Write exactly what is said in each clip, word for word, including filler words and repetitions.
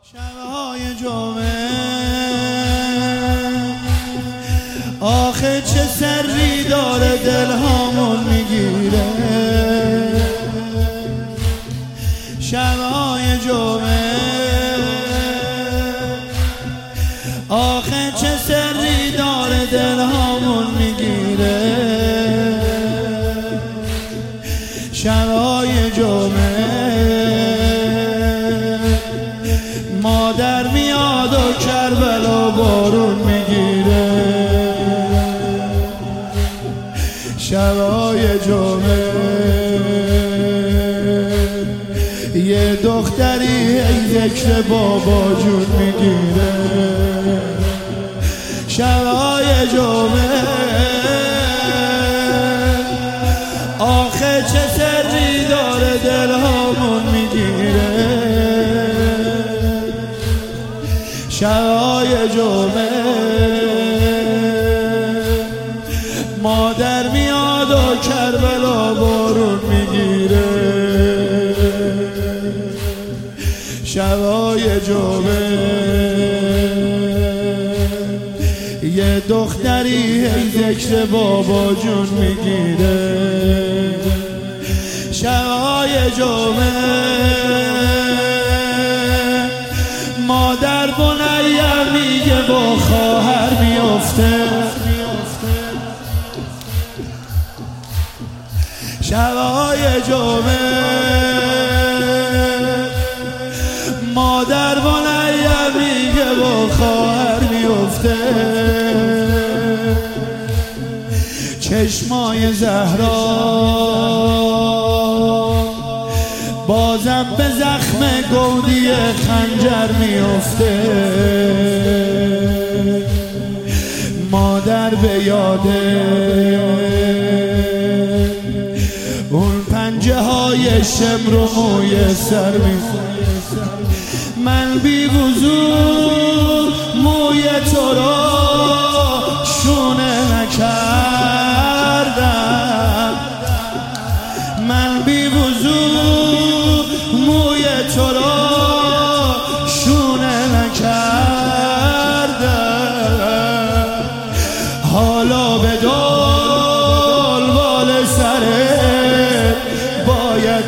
شبهای جمعه آخه چه سری داره دلهامون میگیره. شبهای جمعه آخه چه سری داره دلهامون میگیره. شبهای جمعه مادر میاد و کربلا بارون میگیره. شبهای جمعه یه دختری ذکر بابا جون میگیره. شبهای جمعه آخه چه سری داره دلهامون میگیره. شبهای جمعه مادر میاد و کربلا بارون میگیره. شبهای جمعه یه دختری ذکر بابا جون میگیره. شبهای جمعه مادر بنیم میگه با خواهر میفته. شبهای جمعه مادر بنیم میگه با خواهر میفته. چشمای زهرا بازم به زخم گودی خنجر میفته. مادر به یاده اون پنجه های شمر و موی سر میفته. من بی وضو موی تو را شونه نکردم. من بی وضو موی تو را شونه نکردم. حالا به دنبال سرت باید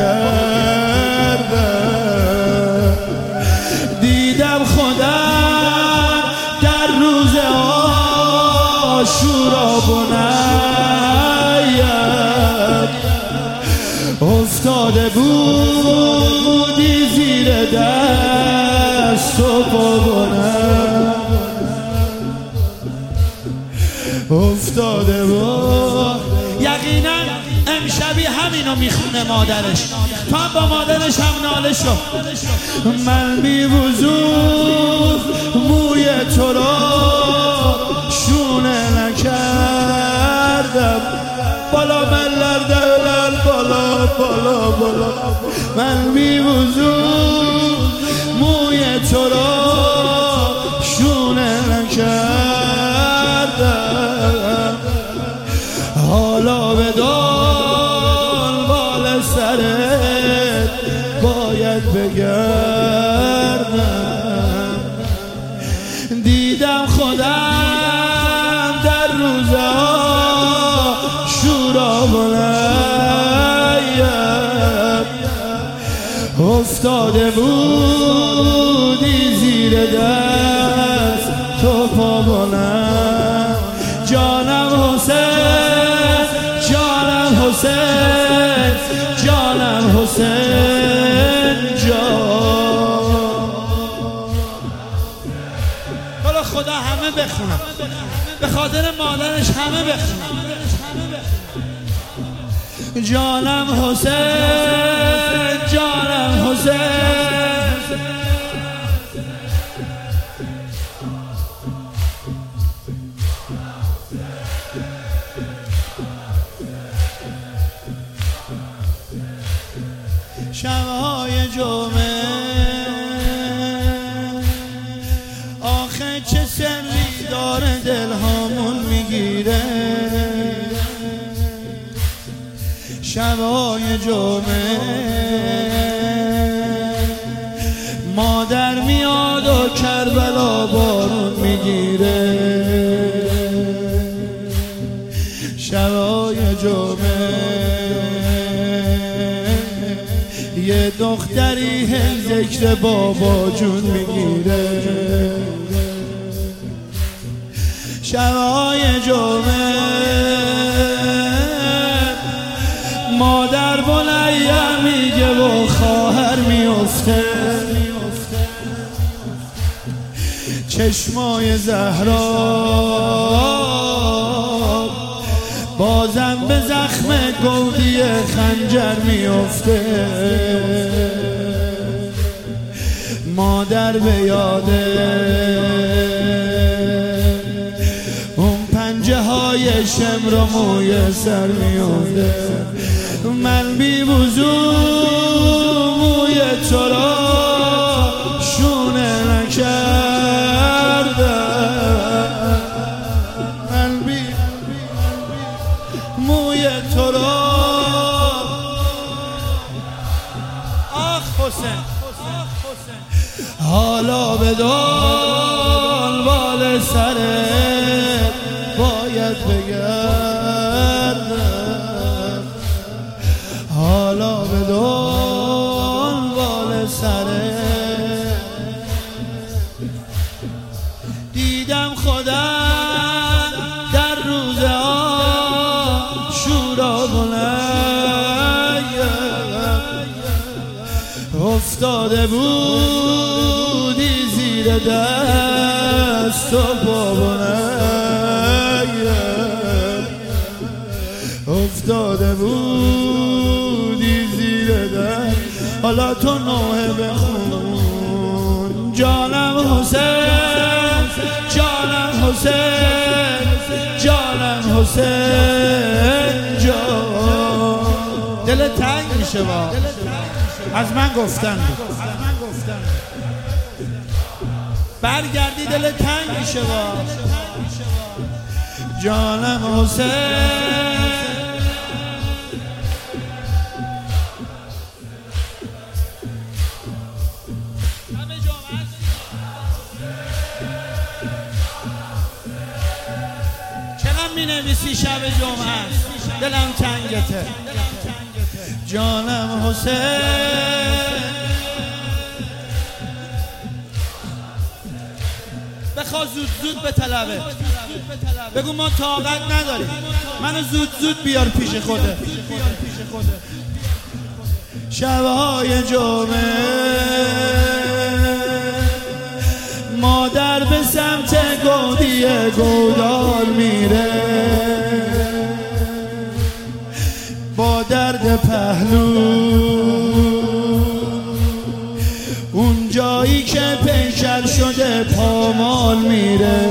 بگردم. دیدم خودم در روز عاشورا بنیم افتاده بودی زیر دست و پابونم. افتاده بود یقینا امشبی همینو میخونه مادرش. تو هم با مادرش هم ناله شو. من بی وضو موی تو را شونه نکردم. بالا ملر دلل بالا بالا بالا. من بی وضو موی تو را شونه نکردم. حالا به دنبال سرت باید بگردم. دیدم خودم در روز عاشورا بنیم افتاده بودی زیر دست تو پابونم. جانم حسین جانم حسین جانم حسین جان. حالا خدا همه بخونم به خاطر مادرش همه بخونم. جانم حسین جانم حسین. شبهای جمعه آخه چه سری داره دلهامون میگیره. شبهای جمعه مادر مادر میاد و کربلا بارون میگیره، شبای جمعه یه دختری هی ذکر بابا جون میگیره، شبای جمعه مادر بنیه میگه و خواهر میفته، چشمای زهرا بازم به زخم گودی خنجر میفته، مادر به یاده اون پنجه های شمر و موی سر میفته، من بی وضو موی تو را شونه نکردم، من بی موی تو را آخ حسین حالا به دنبال سرت باید بگردم، حالا به دنبال سرت دیدم خودم در روز آشورا افتاده بودی زیر دست و پا افتاده بودی زیر دست، حالا تو نوحه بخون، جانم حسین جانم حسین جانم حسین جان، دل تنگ میشه با از من گفتن برگردی دل تنگ میشه با جانم حسین، چقدر می نویسی شب جمعه است دلم تنگته، جانم حسین بخوا زود زود به طلبه، بگو ما طاقت نداریم، منو زود زود بیار پیش خوده، شبهای جمعه مادر به سمت گودی گودال میره، با درد پهلو اون جایی که پیکر شده پامال میره،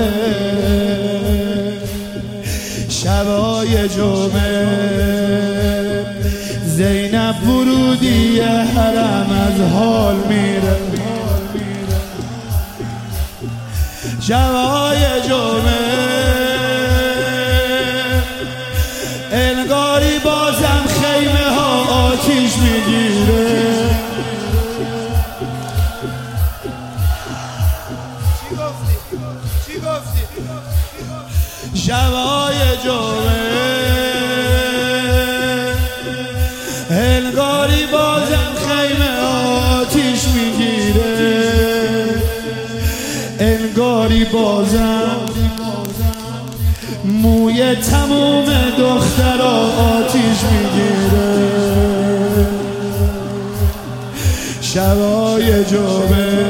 شبای جمعه زینب ورودی حرم از حال میره، شبای جمعه انگاری بازم خیمه ها آتیش میگیره، چی گفتی؟ چی گفتی؟ شبای جمعه انگاری بازم خیمه آتیش میگیره، انگاری بازم موی تموم دخترها آتیش میگیره، شبای جمعه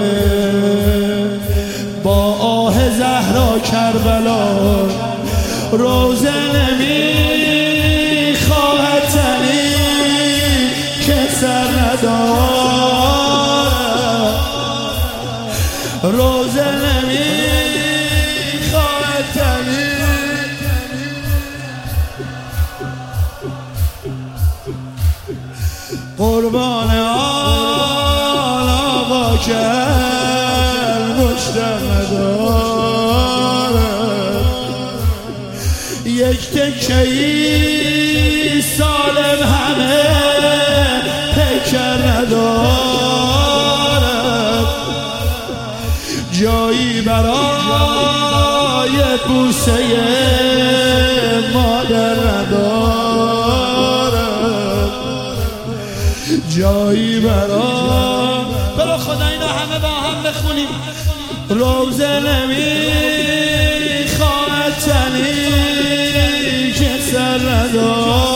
با آه زهرا کربلا روزه نمیخواهد تنی که سر ندارد، روزه نمیخواهد تنی قربان آل آقا که مشتم ندارد، یک تکه‌ای سالم همه پیکر ندارد، جایی برای بوسه مادر ندارم، جایی برای برو خدا اینا همه با هم بخونیم. روزه نمیخواهد تنی که سر ندارم،